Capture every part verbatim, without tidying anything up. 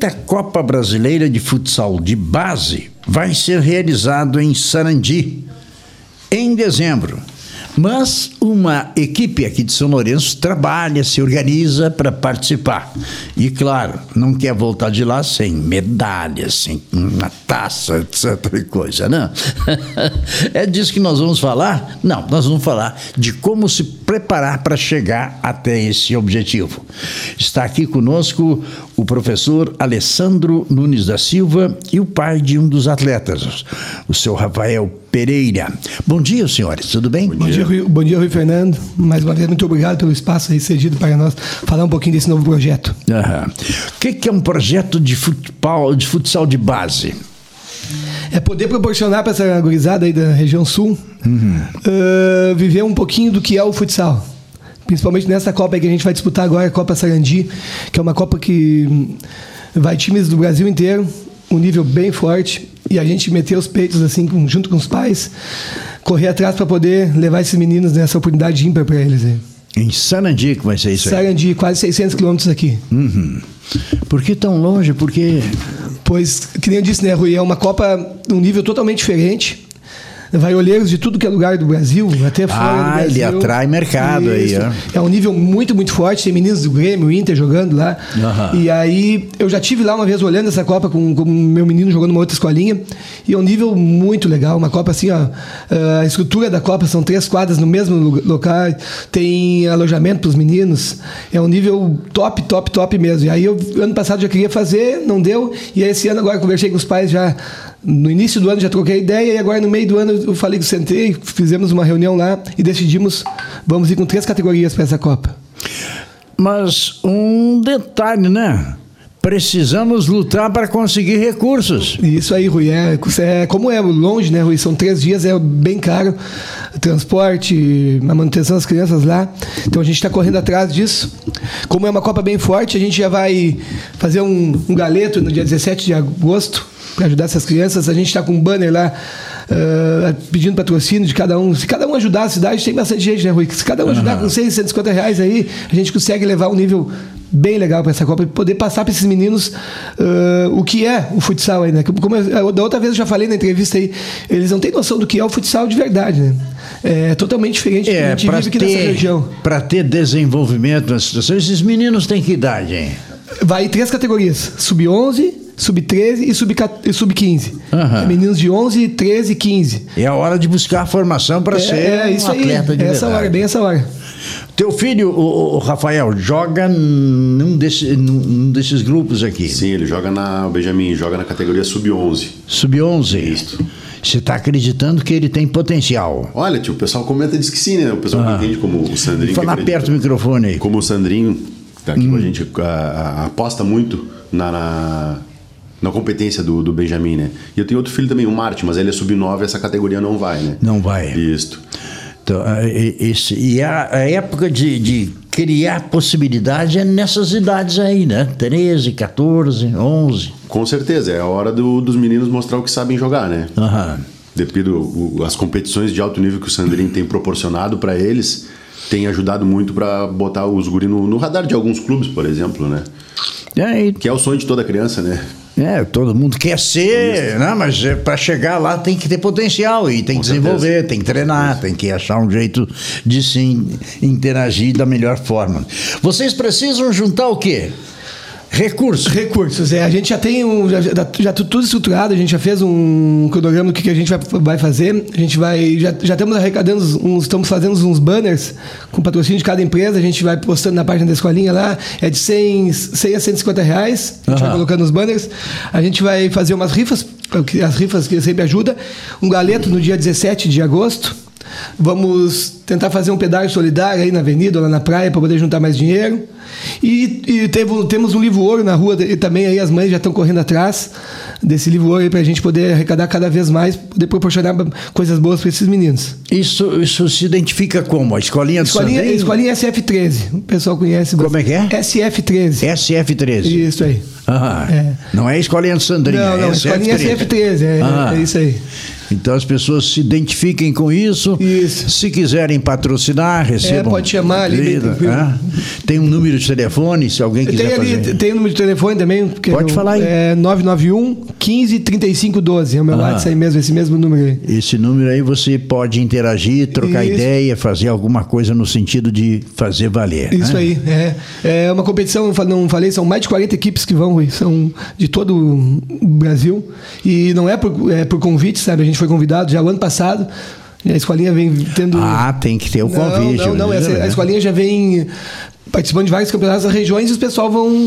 quinta Copa Brasileira de Futsal de Base vai ser realizado em Sarandi em dezembro. Mas uma equipe aqui de São Lourenço trabalha, se organiza para participar. E, claro, não quer voltar de lá sem medalhas, sem uma taça, etcétera coisa, né? É disso que nós vamos falar? Não, nós vamos falar de como se preparar para chegar até esse objetivo. Está aqui conosco o professor Alessandro Nunes da Silva e o pai de um dos atletas, o seu Rafael Pereira. Bom dia, senhores, tudo bem? Bom dia, Rui, bom dia, Rui Fernando. Mais uma vez, muito obrigado pelo espaço aí cedido para nós falar um pouquinho desse novo projeto. Uhum. O que, que é um projeto de futebol, de futsal de base? É poder proporcionar para essa gurizada aí da região sul uhum. uh, viver um pouquinho do que é o futsal. Principalmente nessa Copa que a gente vai disputar agora, a Copa Sarandi, que é uma Copa que vai times do Brasil inteiro, um nível bem forte, e a gente meter os peitos assim, junto com os pais, correr atrás para poder levar esses meninos nessa oportunidade ímpar para eles. Aí. Em Sarandi que vai ser isso aí? Sarandi, quase seiscentos quilômetros aqui. Uhum. Por que tão longe? Por que... Pois, que nem eu disse, né, Rui, é uma Copa de um nível totalmente diferente. Vai olheiros de tudo que é lugar do Brasil, até fora ah, do Brasil. Ele atrai mercado Isso. aí, ó. É um nível muito, muito forte. Tem meninos do Grêmio, Inter jogando lá. Uhum. E aí, eu já tive lá uma vez olhando essa Copa com o meu menino jogando uma outra escolinha. E é um nível muito legal. Uma Copa assim, ó. A estrutura da Copa são três quadras no mesmo local. Tem alojamento para os meninos. É um nível top, top, top mesmo. E aí, eu, ano passado já queria fazer, não deu. E aí, esse ano agora, conversei com os pais já. No início do ano já troquei ideia e agora no meio do ano eu falei que sentei, fizemos uma reunião lá e decidimos, vamos ir com três categorias para essa Copa. Mas um detalhe, né? Precisamos lutar para conseguir recursos. Isso aí, Rui. É, é, como é longe, né, Rui? São três dias, é bem caro. Transporte, a manutenção das crianças lá. Então a gente está correndo atrás disso. Como é uma Copa bem forte, a gente já vai fazer um, um galeto no dia dezessete de agosto para ajudar essas crianças. A gente está com um banner lá uh, pedindo patrocínio de cada um. Se cada um ajudar a cidade, tem bastante gente, né, Rui? Se cada um ajudar uhum. com cem, cento e cinquenta reais aí, a gente consegue levar um nível bem legal para essa Copa e poder passar para esses meninos uh, o que é o futsal aí, né? Como eu, da outra vez eu já falei na entrevista aí, eles não têm noção do que é o futsal de verdade, né? É totalmente diferente do que a gente vive aqui nessa região. Para ter desenvolvimento na situação, esses meninos têm que idade, hein? Vai em três categorias: sub onze, sub treze e sub quinze. Uhum. Meninos de onze, treze e quinze. É a hora de buscar a formação para é, ser é, isso um aí, atleta de é essa hora, bem essa hora. Teu filho, o, o Rafael, joga num, desse, num desses grupos aqui? Sim, ele joga na o Benjamin, joga na categoria sub onze. sub onze? Isso. Você está acreditando que ele tem potencial? Olha, tio, o pessoal comenta e diz que sim, né? O pessoal ah. que entende como o Sandrinho. Vou falar perto do microfone aí. Como o Sandrinho, que tá aqui hum. com a gente, a, a, aposta muito na... na na competência do, do Benjamin, né? E eu tenho outro filho também, o Marte, mas ele é sub nove, essa categoria não vai, né? Não vai. Isso. Então, esse, e a, a época de, de criar possibilidade é nessas idades aí, né? treze, catorze, onze. Com certeza, é a hora do, dos meninos mostrar o que sabem jogar, né? Aham. Devido as competições de alto nível que o Sandrinho tem proporcionado para eles, tem ajudado muito para botar os guri no, no radar de alguns clubes, por exemplo, né? É, e... Que é o sonho de toda criança, né? É, todo mundo quer ser, né? Mas para chegar lá tem que ter potencial e tem que desenvolver, certeza. Tem que treinar, tem que achar um jeito de se interagir da melhor forma. Vocês precisam juntar o quê? Recursos. Recursos, é. A gente já tem um, já, já tudo estruturado, a gente já fez um cronograma do que, que a gente vai, vai fazer. A gente vai, já, já estamos arrecadando uns, estamos fazendo uns banners com patrocínio de cada empresa, a gente vai postando na página da escolinha lá, é de cem, cem a cento e cinquenta reais, a gente uhum. vai colocando os banners. A gente vai fazer umas rifas, as rifas que sempre ajudam, um galeto no dia dezessete de agosto. Vamos tentar fazer um pedágio solidário aí na avenida, lá na praia, para poder juntar mais dinheiro. E, e teve, temos um livro ouro na rua e também aí as mães já estão correndo atrás desse livro ouro para a gente poder arrecadar cada vez mais, poder proporcionar coisas boas para esses meninos. Isso, isso se identifica como? A escolinha do escolinha, Sandrinho? Escolinha S F treze. O pessoal conhece. Como é que é? S F treze. S F treze. Isso aí. Ah, é. Não é a escolinha do Sandrinho. Não, não, é escolinha S F treze. É, é isso aí. Então as pessoas se identifiquem com isso. Isso. Se quiserem patrocinar, recebam. É, pode chamar ali, bem tranquilo. É. Tem um número de telefone, se alguém quiser tem ali, fazer. Tem um número de telefone também. Pode é, falar aí. É nove nove um, quinze, trinta e cinco, doze. É o meu Ah. WhatsApp aí mesmo, esse mesmo número aí. Esse número aí você pode interagir, trocar Isso. ideia, fazer alguma coisa no sentido de fazer valer. Isso né? aí, é. É uma competição, eu não falei, são mais de quarenta equipes que vão, Rui, são de todo o Brasil. E não é por, é por convite, sabe? A gente foi convidado já o ano passado. A escolinha vem tendo. Ah, tem que ter o convite. Não, não, não. Essa, a escolinha já vem participando de vários campeonatos das regiões e os pessoal vão.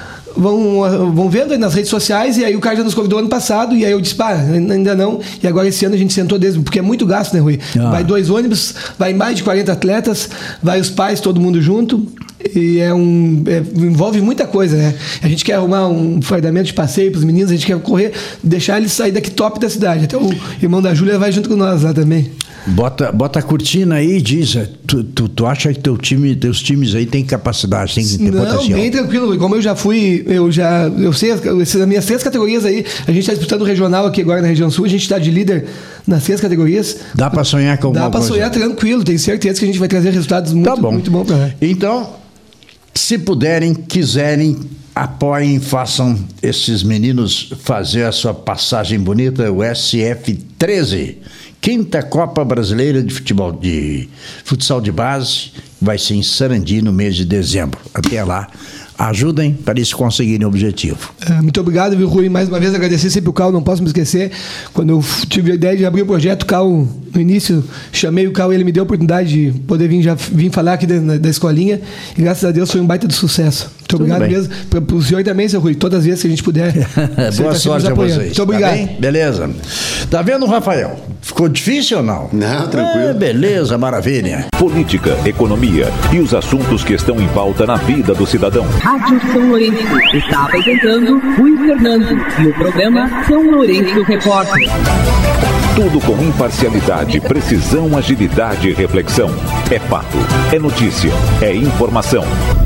Vão, vão vendo aí nas redes sociais, e aí o cara já nos convidou ano passado, e aí eu disse, pá, ainda não, e agora esse ano a gente sentou desde, porque é muito gasto, né, Rui? Ah. Vai dois ônibus, vai mais de quarenta atletas, vai os pais, todo mundo junto, e é um, é, envolve muita coisa, né? A gente quer arrumar um fardamento de passeio para os meninos, a gente quer correr, deixar eles sair daqui top da cidade, até o irmão da Júlia vai junto com nós lá também. Bota, bota a cortina aí e diz, tu, tu, tu acha que teu time, teus times aí tem capacidade, tem que ter Não, potencial? bem tranquilo, como eu já fui, eu já, eu sei, as, as minhas três categorias aí, a gente está disputando o regional aqui agora na região sul, a gente está de líder nas três categorias. Dá para sonhar com alguma Dá para coisa? sonhar tranquilo, tenho certeza que a gente vai trazer resultados muito, Tá bom. muito bons para lá. Então, se puderem, quiserem, apoiem, façam esses meninos fazer a sua passagem bonita, o S F treze, quinta Copa Brasileira de Futebol de Futsal de Base, vai ser em Sarandi no mês de dezembro. Até lá, ajudem para eles conseguirem o objetivo. É, muito obrigado, viu, Rui? Mais uma vez agradecer sempre o Cal, não posso me esquecer. Quando eu tive a ideia de abrir o projeto, o Cal, no início, chamei o Cal e ele me deu a oportunidade de poder vir, já, vir falar aqui da, da escolinha, e graças a Deus foi um baita de sucesso. Muito Tudo obrigado bem. mesmo. Para o senhor também, seu Rui, todas as vezes que a gente puder. Boa tá sorte nos a apoiando. vocês. Muito obrigado. Tá bem? Beleza. Tá vendo, Rafael? Ficou difícil ou não? Não, tranquilo. É, beleza, maravilha. Política, economia e os assuntos que estão em pauta na vida do cidadão. Rádio São Lourenço está apresentando Rui Fernando e o programa São Lourenço Repórter. Tudo com imparcialidade, precisão, agilidade e reflexão. É fato, é notícia, é informação.